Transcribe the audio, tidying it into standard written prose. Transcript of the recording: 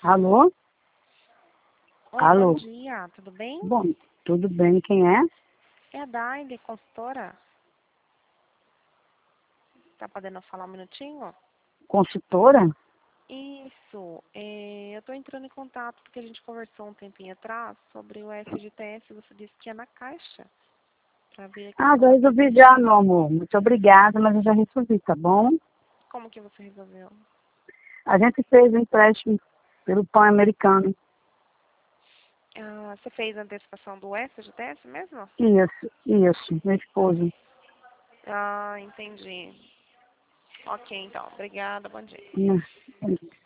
Alô? Oi, bom Alô? dia, tudo bem? Bom, tudo bem, quem é? É a Daile, consultora. Tá podendo falar um minutinho? Consultora? Isso, eu tô entrando em contato porque a gente conversou um tempinho atrás sobre o FGTS, você disse que ia na Caixa, pra ver a Ah, questão já da resolvi já, perspectiva. meu amor. Muito obrigada, mas eu já resolvi, tá bom? Como que você resolveu? A gente fez um empréstimo pelo Pan-Americano. Ah, você fez a antecipação do FGTS mesmo? Isso, meu esposo. Ah, entendi. Ok, então, obrigada, bom dia. Né?